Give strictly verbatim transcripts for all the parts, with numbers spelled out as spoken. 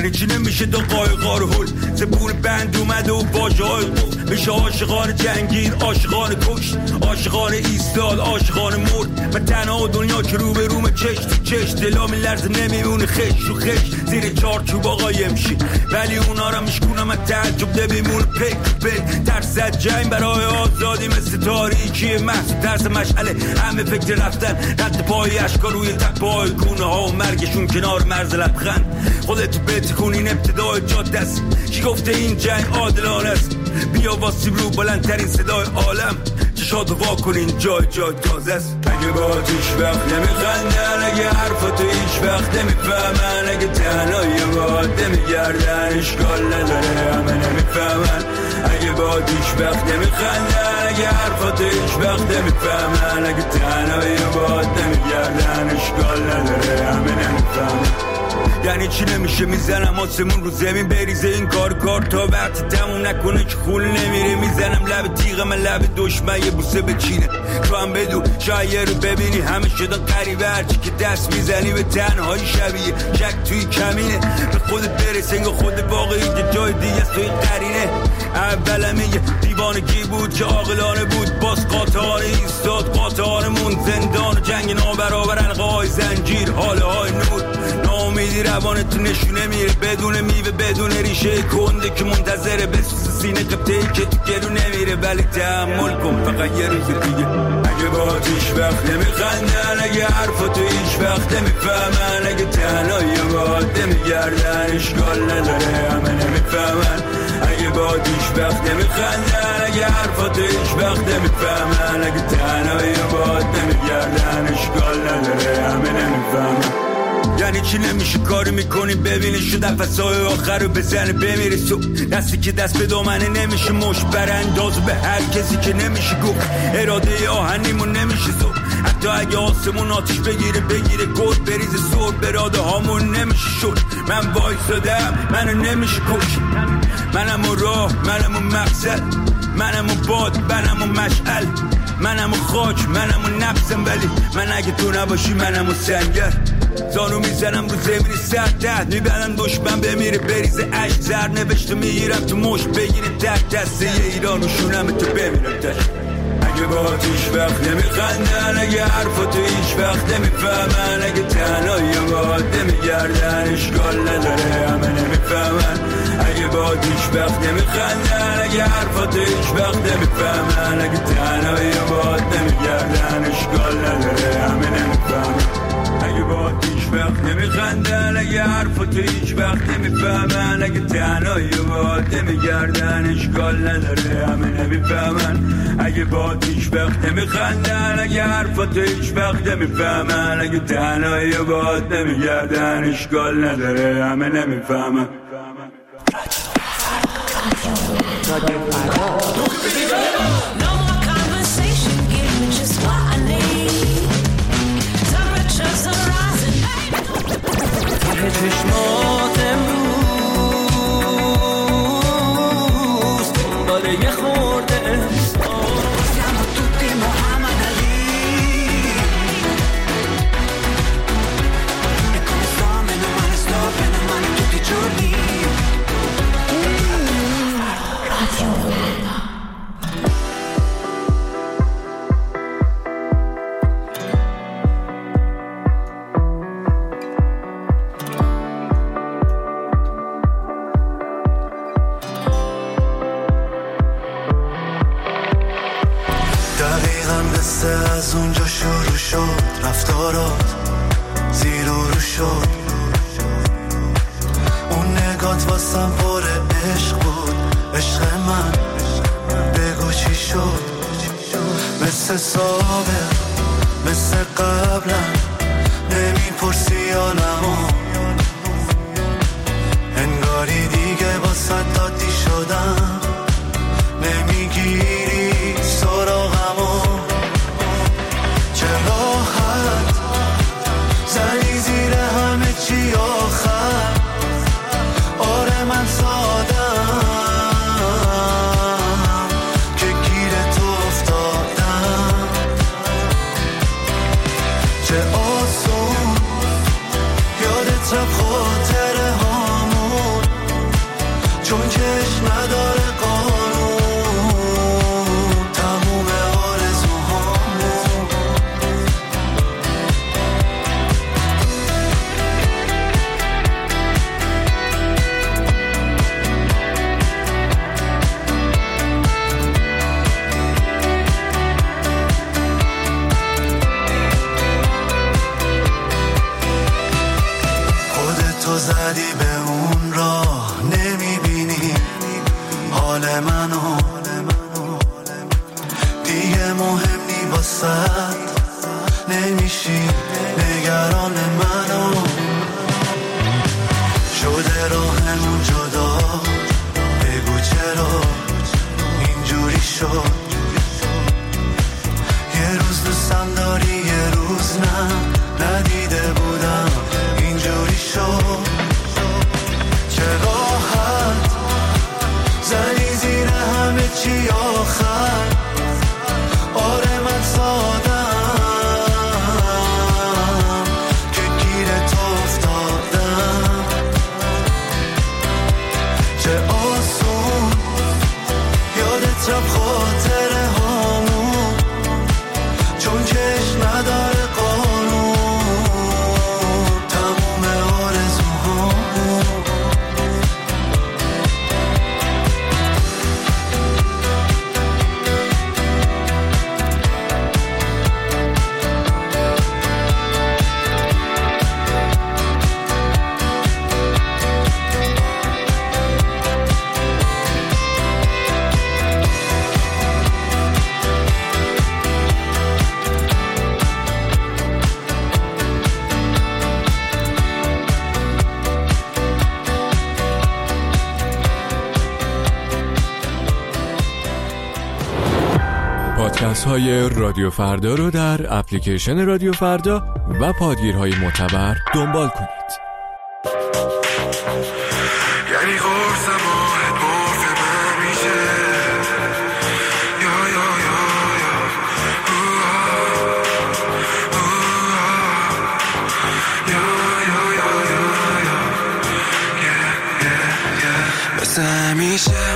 یعنی چی نمیشه دو قایقار هل زبون بند اومده و باجه های قفل میشه عاشقان جنگیر عاشقان کش عاشقان ایستاد عاشقان مرد من تنها دنیا که رو به روم چش تو چش دلا میلرزه نمیمونه خش رو خش زیر چارچوب آقای میشی ولی اونا را میشکونم از تعجب نمیمونه پیک پیک ترس از جنگ برای آزادی مثل تاریکی محض ترس مشعله همه فکر رفتن رد پای اشکا روی تپای گونه ها و مرگشون کنار مرز لبخند خودتو بتکون این ابتدای جاده است کی گفته این جنگ عادلانه است بیا واسیم رو بلندترین صدای عالم چشاتو وا کن این جای جای تازه است اگه با هیچ وقت نمیخندن اگه حرفاتو هیچ وقت نمیفهمن اگه تنهایی باید نمیگردن اشکال نداره همه نمیفهمن اگه با هیچ وقت نمیخندن اگه حرفاتو هیچ وقت نمیفهمن اگه تنهایی باید نمیگردن اشکال نداره همه نمیفهمن یعنی چی نمیشه میزنم آسمون رو زمین بریزه این کار کار تا وقتی تموم نکنه که خون نمیره میزنم لب تیغ من لب دشمن یه بوسه بچینه تو هم بدو شاید رو ببینی همه شدن قریبه هرچی که دست میزنی به تنهایی شبیه شک توی کمینه به خودت برسه انگاه خود واقعی که جای دیگه است توی قرینه اولم یه دیوانگی بود که عاقلانه بود باز قاطعانه ایستاد قاطعانمون زندان جنگ نابرابر القای زنجیر حاله های نور ناامیدی روانت تو نشونه میره بدون میوه بدون ریشه کنده که منتظره بسوز سینه قبطه‌ای که تو گلو نمیره ولی تحمل کن فقط یه روز دیگه اگه با هیچ وقت نمیخندن اگه حرفاتو هیچ وقت نمیفهمن اگه تنهایی باید نمیگردن اشکال نداره همه نمیفهمن اگه با هیچ وقت نمیخندن اگه حرفاتو هیچ وقت نمیفهمن اگه تنهایی باید نمیگردن اشکال نداره همه نمیفهمن یعنی چی نمیشه کاری میکنی ببینی شو نفسای آخر رو بزنه بمیری تو دستی که دست به دامنه نمیشه مش برانداز به هر کسی که نمیشه گفت اراده آهنیمون نمیشه زو حتی اگه آسمون آتیش بگیره بگیره گل بریزه سور براده هامون نمیشه شد من وایسادم منو نمیشه کش منم و راه منم و مقصد منم و باد منم و مشعل منم و خاک منم و نفسم ولی من اگه تو نباشی منم و سنگر زانو میزنم رو زمینی سر تحت میبندم دشمن بمیره بریزه عشق زر نوشته میگیرم تو مش بگیره تک دسته یه ایران و شونم تو بمیرم تشت اگه با هیچ وقت نمیخندن اگه حرفاتو هیچ وقت نمیفهمن اگه تنهایی باید نمیگردن اشکال نداره همه نمیفهمن اگه با هیچ وقت نمیخندن اگه حرفاتو هیچ وقت نمیفهمن اگه تنهایی باید نمیگردن اشکال نداره همه نمیفهمن اگه با هیچ وقت نمیخندن اگه حرفاتو هیچ وقت نمیفهمن اگه تنهایی باید نمیگردن اشکال نداره همه نمیفهمن اگه با هیچ وقت نمیخندن اگه حرفاتو هیچ وقت نمیفهمن اگه تنهایی باید نمیگردن اشکال نداره همه نمیفهمن چشمات امروز داره یه خورده siamo tutti Muhammad Ali e come sto meno male sto bene male tutti i giorni از اونجا شروع شد رفتارات زیر و رو شد اون نگات واسم پر عشق بود عشق من بگو چی شد مثل سابق مثل قبلم نمیپرسی حالمو انگاری دیگه واسه عادی شدم نمیگیری سراغمو چه راحت زنی زیر همه چی آخر آره من سادم که گیر تو افتادم چه آسون یادت رفت خاطره هامون دیگه مهم نی واسد، نمیشی نگران منو. شده راهمون جدا، بگو چرا اینجوری شد. یه روز دوستم داری یه روز نه، ندیده بودم اینجوری شد. چه راحت زنی زیر همه چی آخر، آره من سادم که گیر تو افتادم. چه آسون یادت رفت خاطره هامون، چون چشم نداره قانون تموم آرزوهامون. پادکست های رادیو فردا رو در اپلیکیشن رادیو فردا و پادگیرهای معتبر دنبال کنید. یعنی قرص ماهت مرف من میشه، یا یا یا یا یا یا یا یا مثل همیشه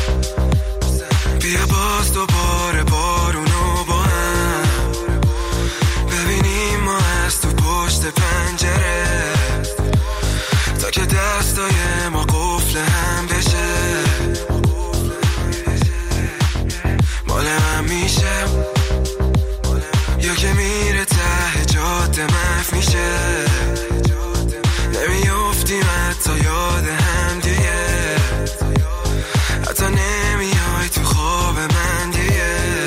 بیا باز دوباره بارونو با هم ببینیم ما از تو پشت پنجره، تا که دستای ما قفل هم بشه. مال من میشه یا که میره ته جاده محو میشه، نمیافتیم حتی یاد هم دیگه، حتی نمیای تو خواب من دیگه.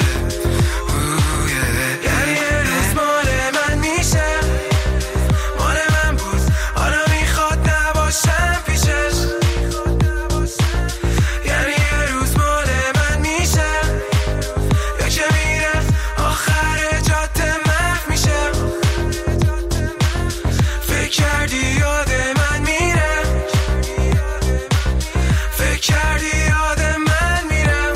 یعنی یه روز مال من میشه، مال من بود حالا میخواد نباشم پیشش. یعنی یه روز مال من میشه یا که میره آخر جاده محو میشه. فکر کردی یاد من میره، فکر کردی یاد من میره،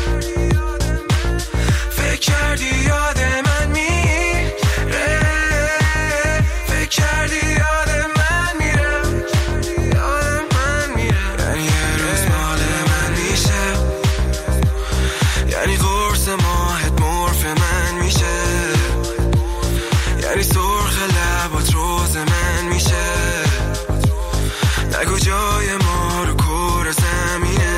فکر کردی یاد من میره، فکر کردی یاد من میره، یاد من میره. یعنی یه روز مال من میشه، یعنی قرص ماهت مرف من میشه، یعنی سرخ لبات روز من میشه. نگو جای ما رو کره زمینه،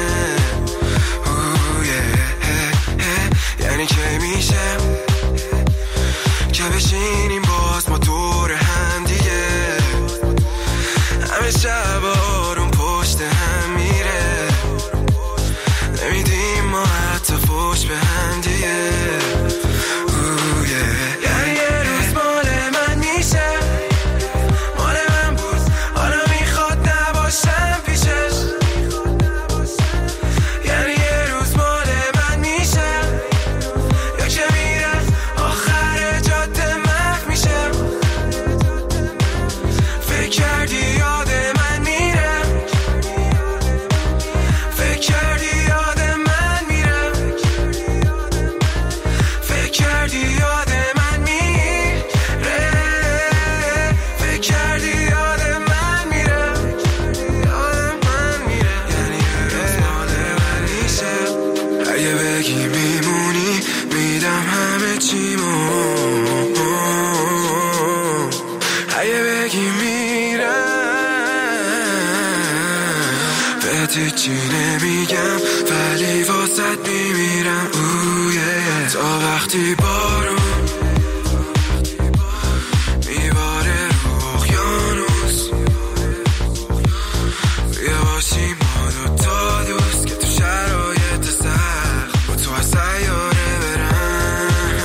یعنی که میشه که بشینیم باز ما دور هم دیگه، همه شب آروم پشت هم میره، نمیدیم ما حتی فوش به هم دیگه. یعنی یه روز مال من میشه، مال من بود حالا میخواد نباشم پیشش. یعنی یه روز مال من میشه یا که میره آخر جاده محو میشه. فکر کردی یاد من میره، فکر کردی یاد من میره، فکر کردی یاد من میره، فکر کردی یاد من میره، یاد من میره. یعنی یه روز مال من میشه، اگه بگی میمونی میدم همه چیمو، اگه بگی میرم بهت هیچی نمیگم ولی واسد میمیرم. تا وقتی بارون میباره رو اقیانوس، بیا باشیم ما دوتا دوست که تو شرایط سخت با تو از سیاره برم.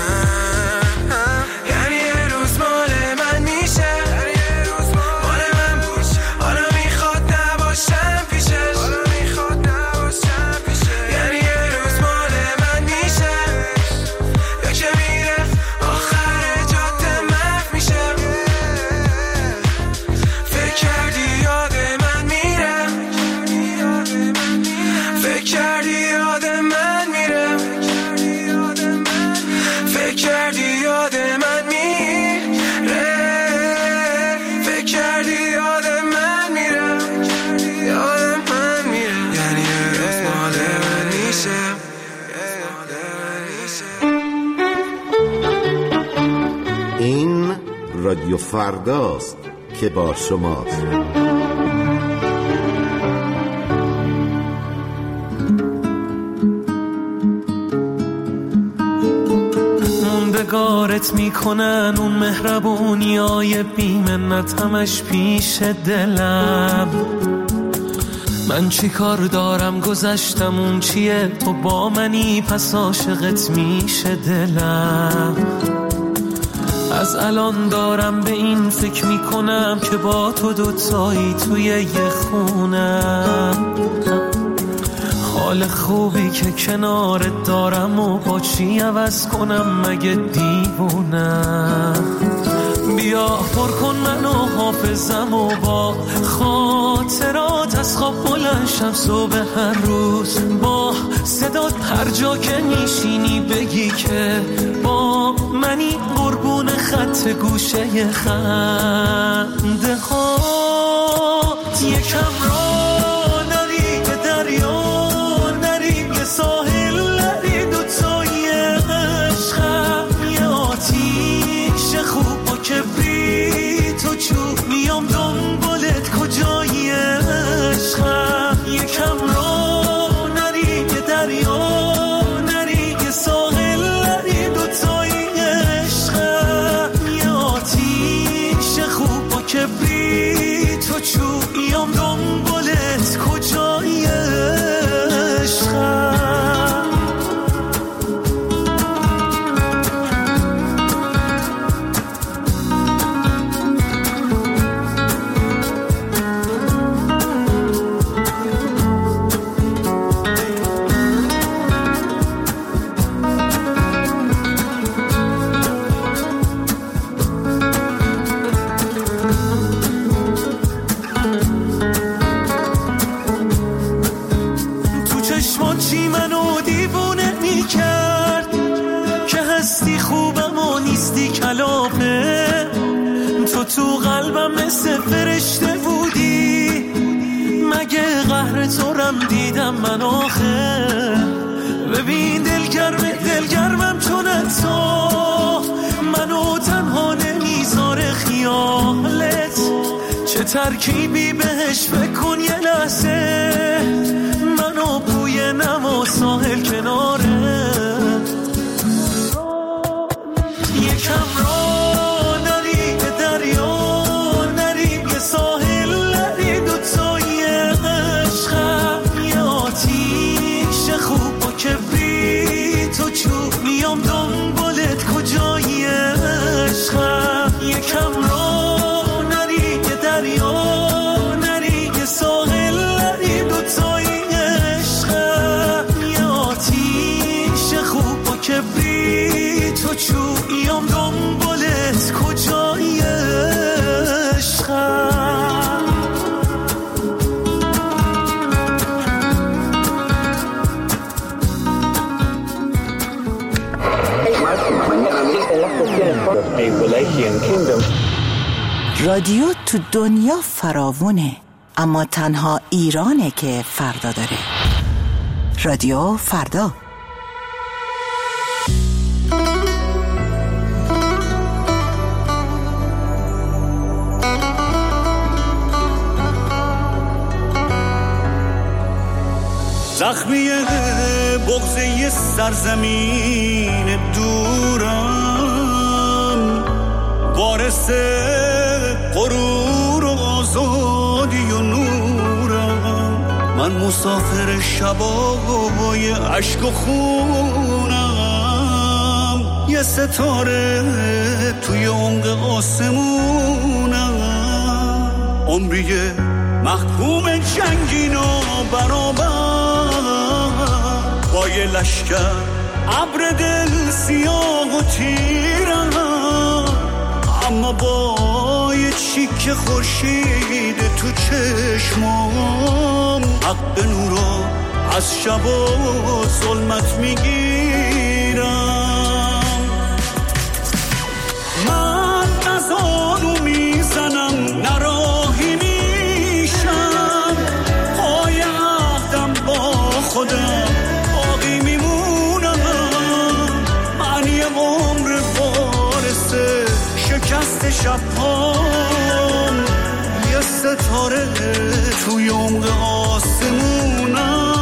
رادیو فرداست که با شماست. موندگارت میکنن اون مهربونیای بیمنت همش پیش دلم. من چی کار دارم گذشتم اون چیه تو با منی پس عاشقت میشه دلم. از الان دارم به این فکر میکنم که با تو دوتایی توی یه خونم. حال خوبی که کنارت دارم و با چی عوض کنم مگه دیوونم. بیا پر کن منو حافظم و با خاطرات از خواب بلند شم صبح هر روز با صدات هر جا که میشینی بگی که با منی قربون خط گوشه خنده هات. یکم را نری به دریا نری به ساحل نری دوتایی عشقم یه آتیش خوب با کبریت و چوب میام دنبالت کجایی عشقم. یکم را نری به دریا نری به ساحل نری دوتایی عشقم یه آتیش خوب با کبریت و چوب میام دنبالت کجایی عشقم. تو قلبم مثل فرشته بودی مگه قهر تو رم دیدم من آخه. ببین دلگرم دلگرمم چون تو منو تنها نمیذاره خیالت. چه ترکیبی بهش بکن یه لحظه منو بوی نما ساحل کناره. یکم را دنبالت کجایی عشقم. یکم را نری که دریا نری که ساحل نری دوتایی عشقم یه آتیش خوب با کبریت و چوبیام دنبالت کجایی عشقم. رادیو تو دنیا فراوونه اما تنها ایرانه که فردا داره. رادیو فردا. زخمی بغضه سرزمین دورم وارث غرور و آزادی و نورم. من مسافر شبای عشق و خونم یه ستاره توی عمق آسمونم. عمری محکوم جنگین و برابر با یه لشکر ابر دل سیاه و تیرم. اما با یه چیک خورشید تو چشمام حق نورا از شب و ظلمت میگیرم. من نزانو میزنم نراهی میشم پای عهدم با خودم باقی میمونم. من یه عمر وارث شکست شب ستاره توی عمق آسمونم.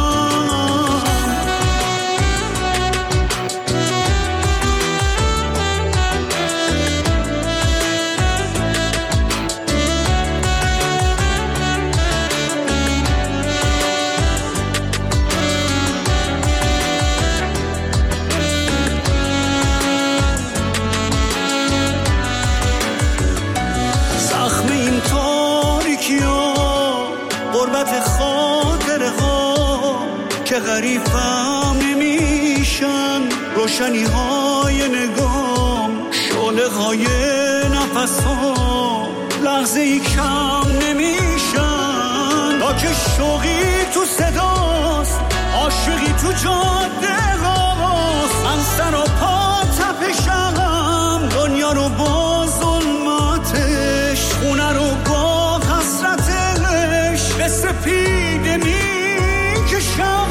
که غریبم نمیشن روشنی های نگام، شعله های نفس ها لحظه ای کم نمیشن. تا که شوقی تو صداست، عاشقی تو جاده هاست، من سر و پا تپشم، دنیا رو با ظلمتش، خونه رو با حسرتش، به سپیده میکشم.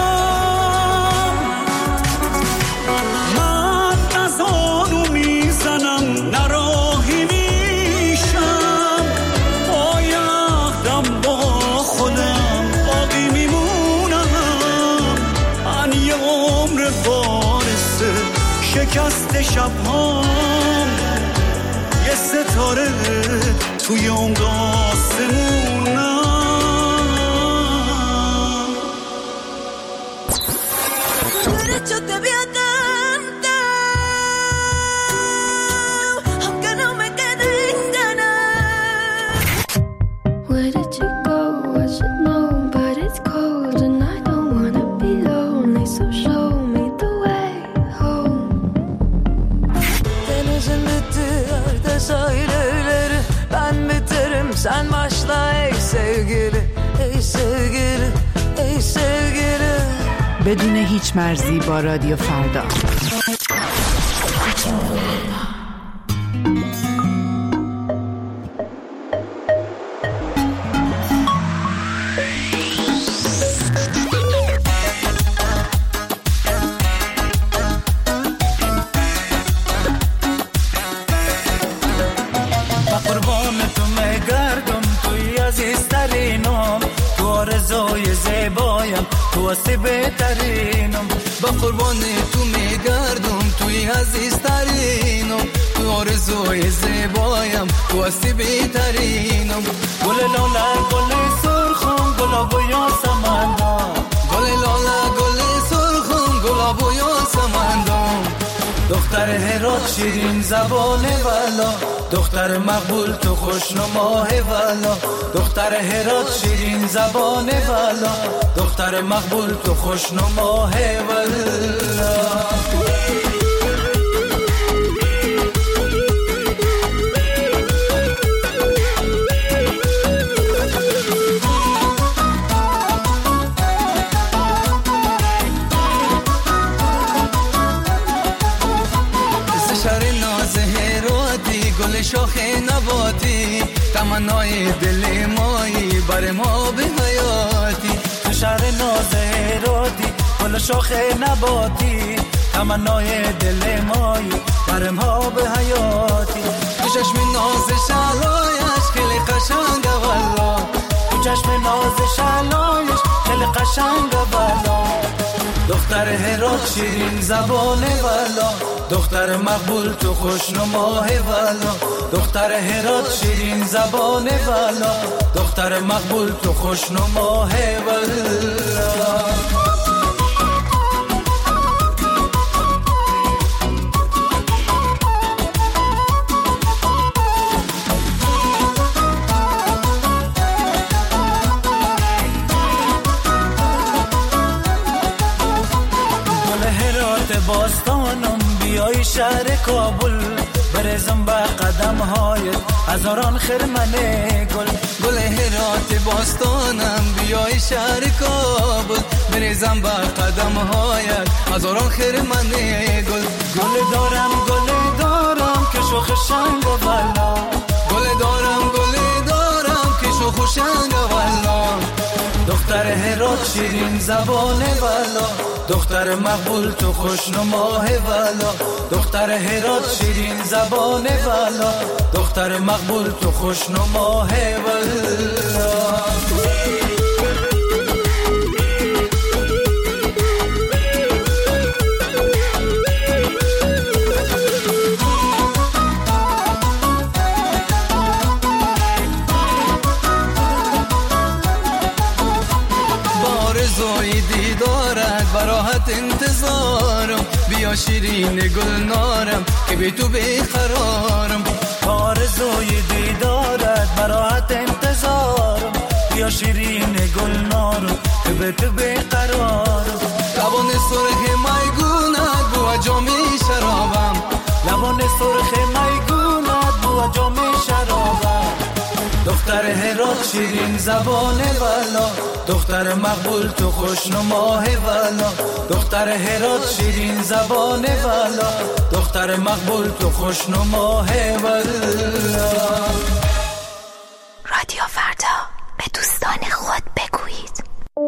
شکست شب‌هام یه ستاره توی عمق آسمونم. Sen başla ey sevgili, ey sevgili, ey sevgili. بدون هیچ مرزی با رادیو فردا. تو هستی بهترینم، با قربان تو میگردم، توی عزیزترینم، تو آرزوی زیبایم، تو هستی بهترینم. گل لاله گل سرخم گلاب و یاسمندم، گل لاله گل سرخم گلاب و یاسمندم. دختر هرات شیرین زبان والا، دختر مقبول تو خوشنماه والا، دختر هرات شیرین زبان والا، دختر مقبول تو خوشنماه والا. گل شاخ نباتی تمنای دل مایی بر ما به حیاتی. تو شهر ناز هراتی گل شاخ نباتی تمنای دل مایی بر ما به حیاتی. تو چشم ناز شلایش خیلی قشنگ والا، تو چشم ناز شلایش خیلی قشنگ والا. دختر هرات شیرین زبان والا، دختر مقبول تو خوشنماه والا، دختر هرات شیرین زبان والا، دختر مقبول تو خوشنماه والا. باستانم بیای شهر کابل، برزم با قدم های هزاران خرمن گل. گل هرات باستانم بیای شهر کابل، برزم با قدم های هزاران خرمن گل. گل دارم گل دارم که شوخ شنگ و والا، گل دارم گل دارم که شوخ شنگ و والا. دختر هرات هرات شیرین زبان والا، دختر مقبول تو خوشنماه والا، دختر هرات شیرین زبان والا، دختر مقبول تو خوشنماه والا. براحت انتظارم، بیا شیرین گلنارم که بی تو بیقرارم. آرزوی دیدارت براحت انتظارم، بیا شیرین گلنارم که بی تو بیقرارم. لبان سرخ میگونت بو جام شرابم، لبان سرخ میگونت بو جام شرابم. دختر هرات شیرین زبان والا، دختر مقبول تو خوشنماه والا، دختر هرات شیرین زبان والا، دختر مقبول تو خوشنماه والا. رادیو فردا، به دوستان خود بگویید.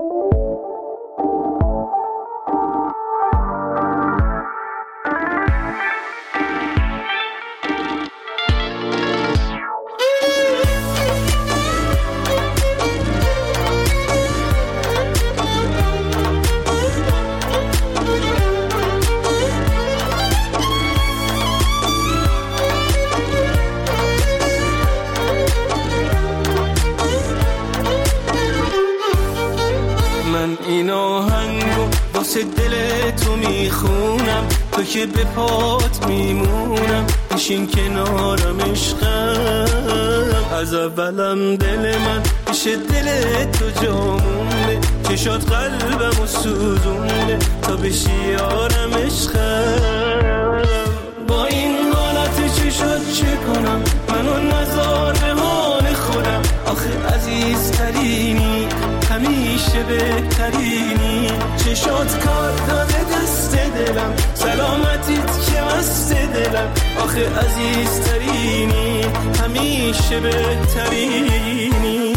این آهنگو واسه دل تو میخونم، تو که به پات میمونم، بشین کنارم عشقم. از اولم دل من پیش دل تو جامونه، چشات قلبم و سوزونه تا بشی یارم عشقم. با این حالت چشات چه کنم، منو نذار به حال خودم. آخه عزیزترینی، همیشه بهترینی، چشات کار داده دست دلم، سلامتیت که مست دلم. آخه عزیزترینی، همیشه بهترینی.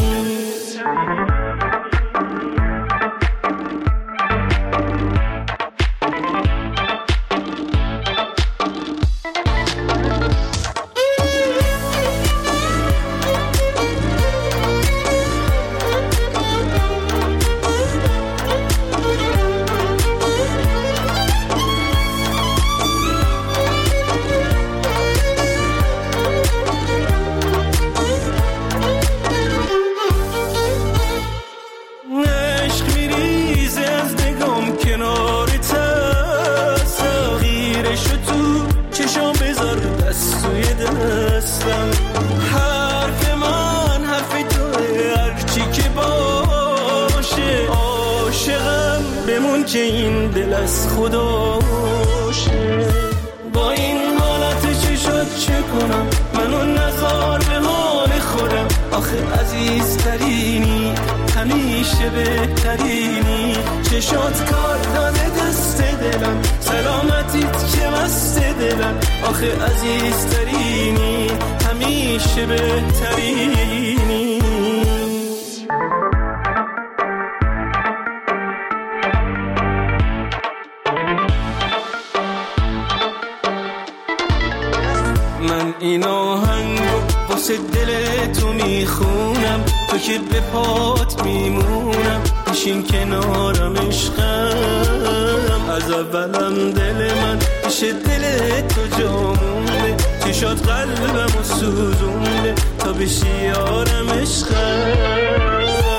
که این دل از خداشه. با این حالت چشات چه کنم، منو نذار به حال خودم. آخه عزیزترینی، همیشه بهترینی، چشات کار داده دست دلم، سلامتیت که مست دلم. آخه عزیزترینی، همیشه بهترینی. من این آهنگو واسه دل تو میخونم، تو که به پات میمونم، بشین کنارم عشقم. از اولم دل من پیش دل تو جامونه، چشات قلبم و سوزونه تا بشی یارم عشقم.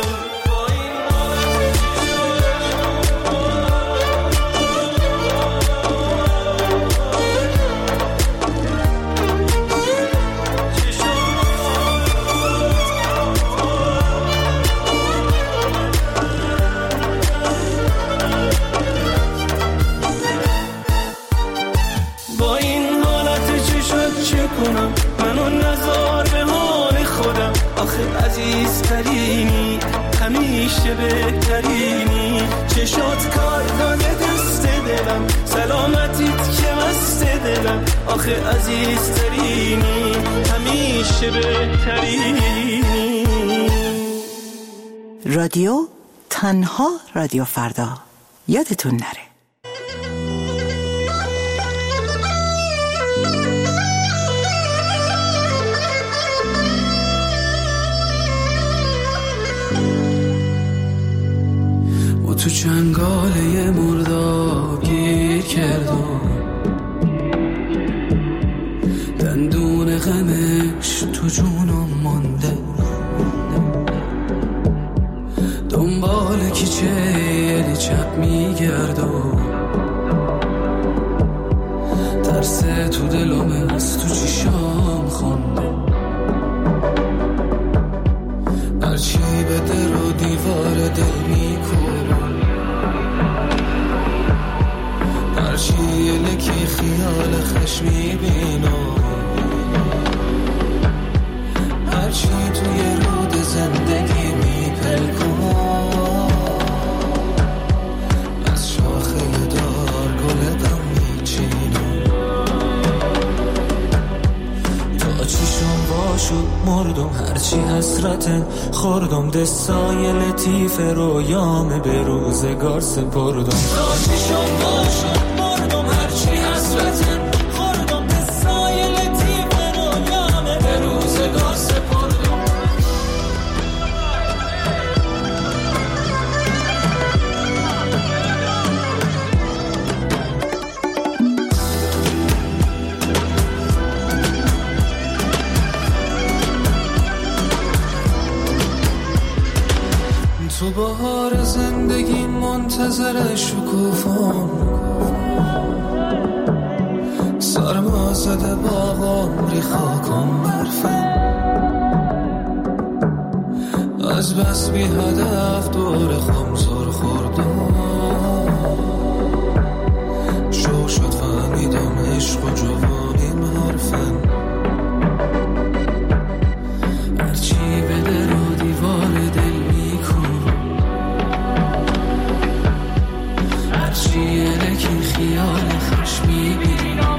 منو نذار به حال خودم. آخه عزیزترینی، همیشه بهترینی، چشات کار داده دست دلم، سلامتیت که مست دلم. آخه عزیزترینی، همیشه بهترینی. رادیو تنها رادیو فردا یادتون نره. و تو چنگاله مرداب گیر کردم، دندون غمش تو جونم مانده، دنبال کیچه چپ میگردم، ترس تو دلم از تو چیشام خونده، هرچی به در و دیوار دل میکنم، هرچی یه لکی خیال خش میبینم، هرچی توی رود زندگی میپلکم، از شاخه دار گل غم میچینم، تا چیشم باشد مردم، هرچی حسرت خوردم، دستای لطیف رویام به روزگار سپردم، تا چیشم باشد مردم، هرچی حسرت خوردم، دستای لطیف رویام به روزگار سپردم. تو بهار زندگی منتظر شکوفان، سرما زده باغم ری خاکم برفن، از بس بی هدف دور خمزار خوردم، شو شد فهمیدم عشق و جوانیم حرفن، هرچی به در و دیوار دل یه لکن خیال خوش میبینم،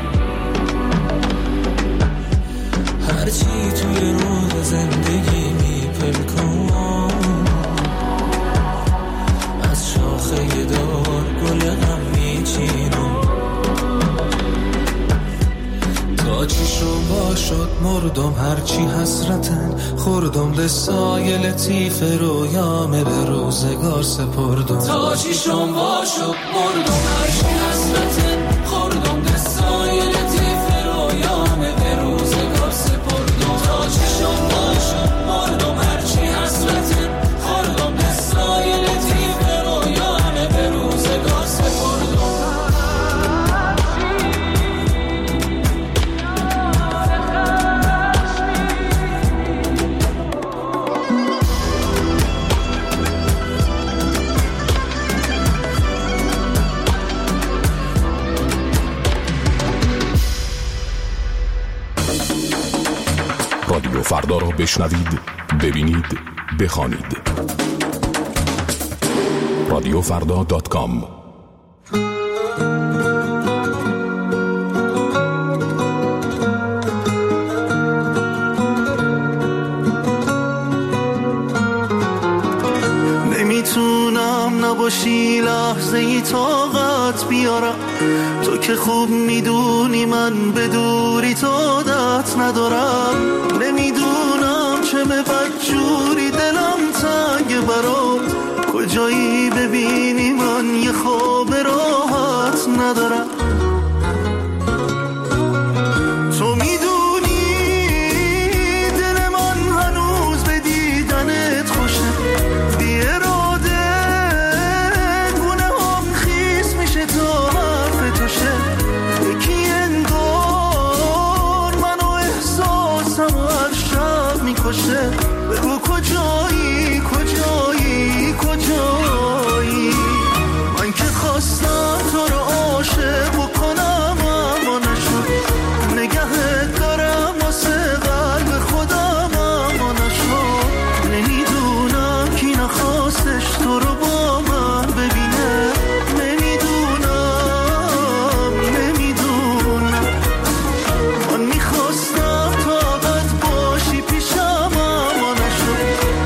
هرچی توی روز زندگی میپلکم، از شاخه دار گل غم میچینم، تا چیشم باشد مردم، هرچی حسرتن خوردم، دستای لطیف رویامه به روزگار سپردم، تا چیشم باشد مردم، هرچی حسرتن خوردم، دستای لطیف رویامه به روزگار سپردم، تا چیشم باشد مردم، هرچی حسرتن خوردم، دستای لطیف رویامه به روزگار سپردم. رادیو فردا را بشنوید، ببینید، بخوانید. رادیو فردا دات کام. نمیتونم نباشی لحظه ای طاقت بیارم، تو که خوب میدونی من به دوری تو عادت ندارم، نمیدونم چه به بدجوری دلم تنگ برام، کجایی ببینی من یه خواب راحت ندارم، تو میدونی دل من هنوز به دیدنت خوشه، بی اراده گونه هم خیس میشه تا حرف تو شه، یکی انگار منو احساسم و هر شب میکشه، بگو کجایی کجایی کجایی، من که خواستم تو رو عاشق بکنم اما نشد، نگهت دارم واسه قلب خودم اما نشد، نمیدونم کی نخواستش تو رو با من ببینه، نمیدونم نمیدونم، من میخواستم طاقت باشی پیشم اما نشد،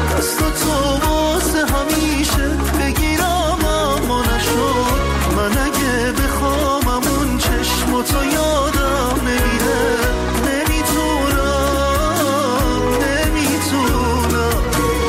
چشم تو یادم نمیره، نمیتونم نمیتونم.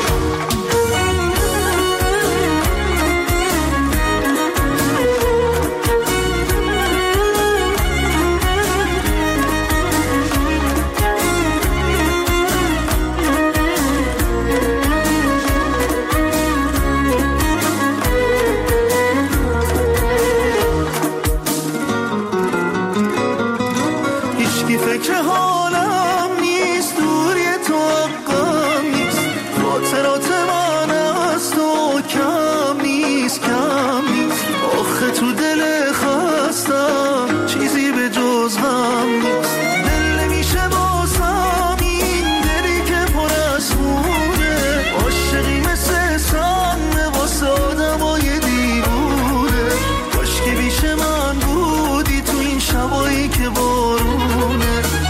فکر حالم نیست، دوری تو حقم نیست، خاطرات من از تو کم نیست کم نیست. آخه تو دل خستم چیزی به جز غم نیست. دل نمیشه بازم این دلی که پر از خونه، عاشقی مثل سم واسه آدمای دیوونه. کاش که بیش من بودی تو این شبایی که بارونه.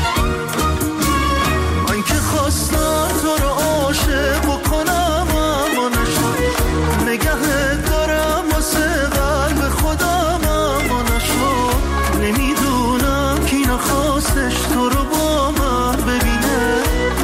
بکنم اما نشد، نگهت دارم واسه قلب خودم اما نشد. نمیدونم کی نخواستش تو رو با من ببینه،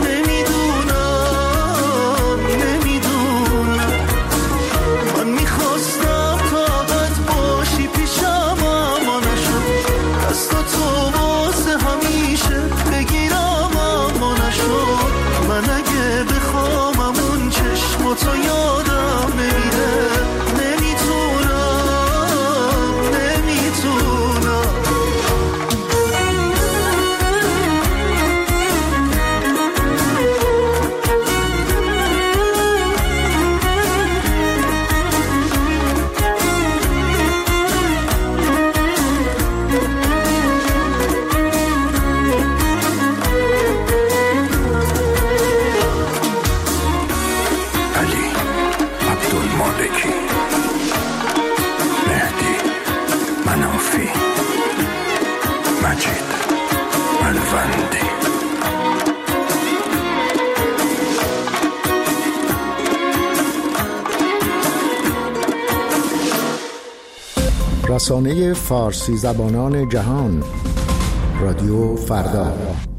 نمیدونم نمیدونم. من میخواستم طاقت باشی پیشم اما نشد، دست تو واسه همیشه بگیرم اما نشد. من اگه بخوام اون چشم تو یادم نمیره، نمیتونم نمیتونم. رسانه فارسی زبانان جهان، رادیو فردا.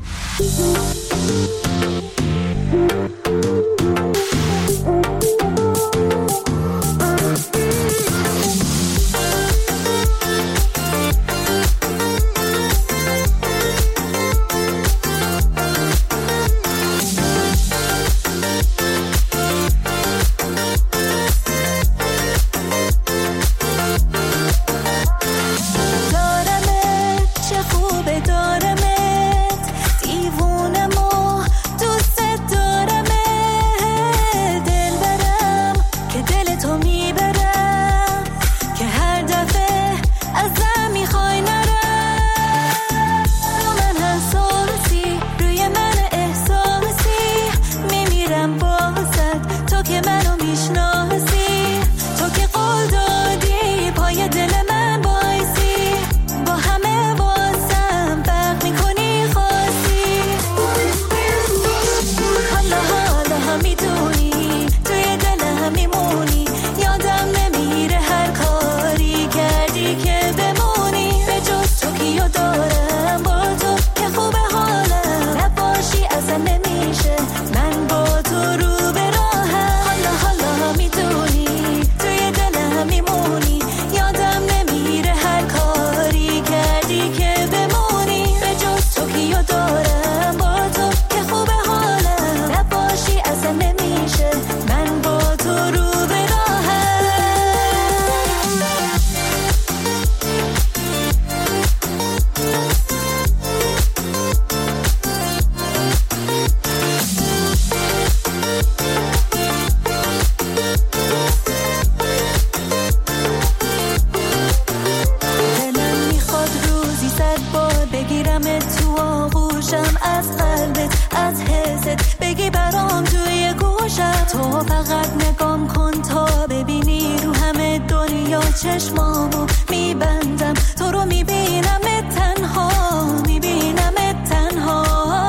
چشمامو میبندم تو رو میبینم تنها میبینم تنها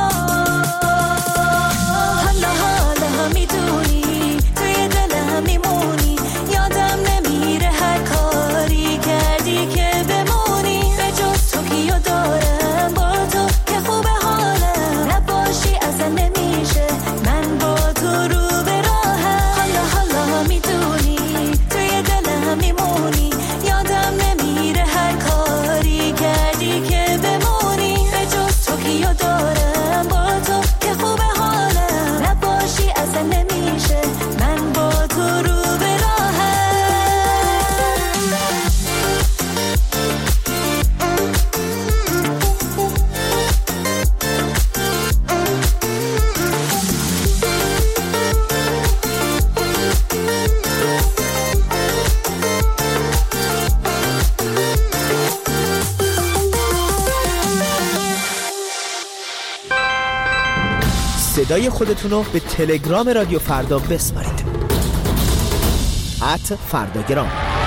حالا حالا میدونی توی دلم میمونی یادم نمیره هر کاری کردی که بمونی به جز تو کیو دارم صدای خودتون رو به تلگرام رادیو فردا بسپارید. ات فرداگرام.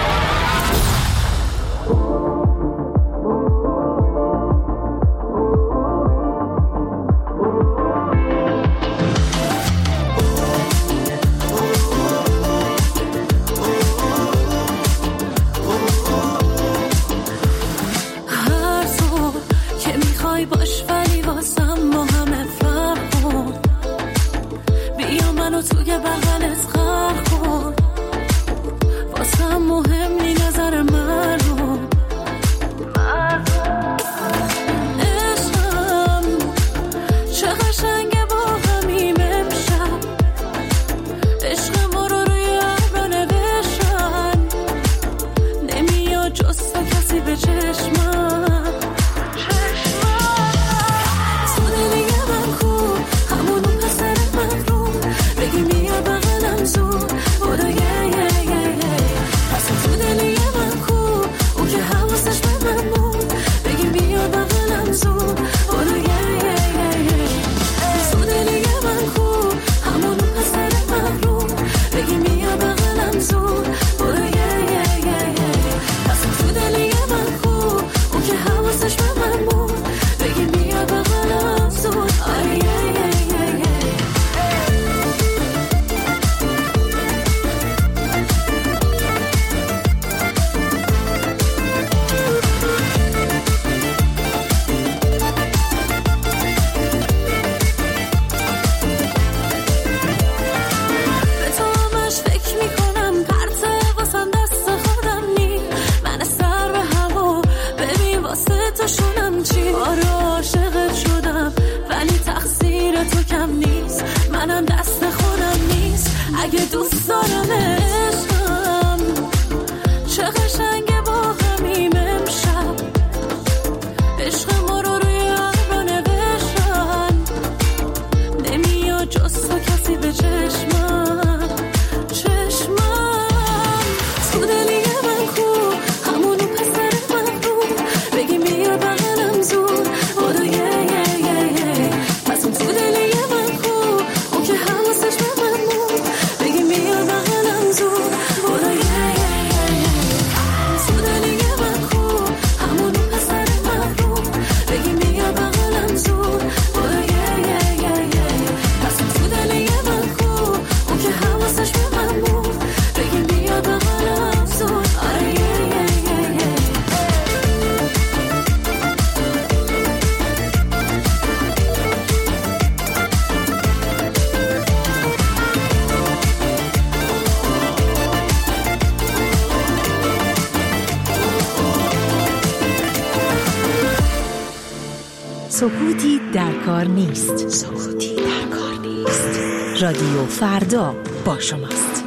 سکوتی در کار نیست. سکوتی در کار نیست. رادیو فردا با شماست.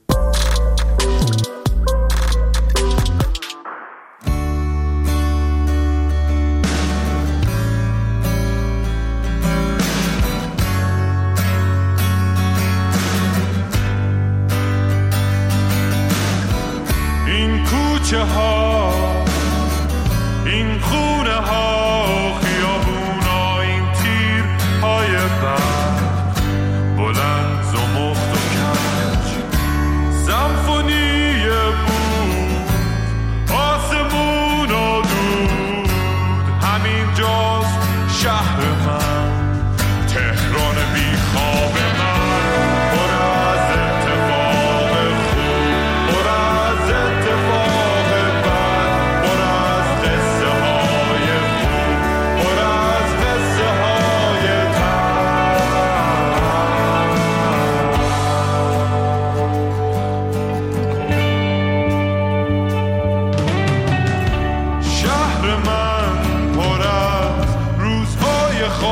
این کوچه ها، این خونه ها، بلند زمخت و کج سمفونی بود، آسمون و دود. همین جاست شهر من، تهران بی خواب من، پر از اتفاق خوب، پر از اتفاق بد، پر از قصه های خوب، پر از قصه های شهر من پر از روزهای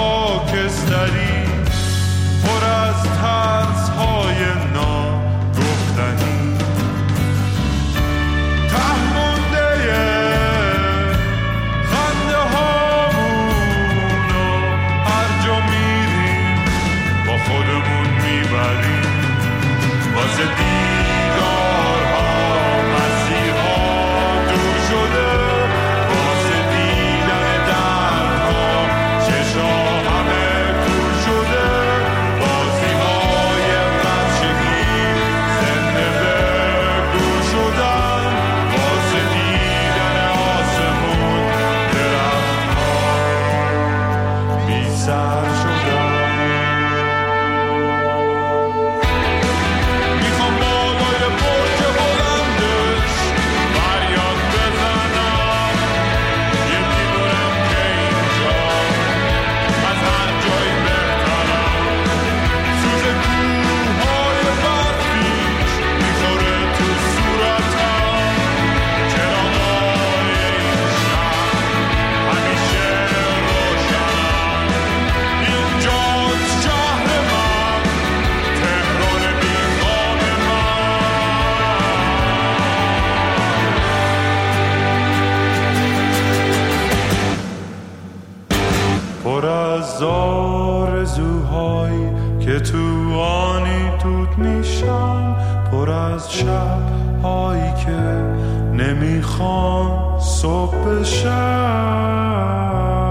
پر از آرزوهایی که تو آنی دود میشن، پر از شب‌هایی که نمیخوان صبح بشن.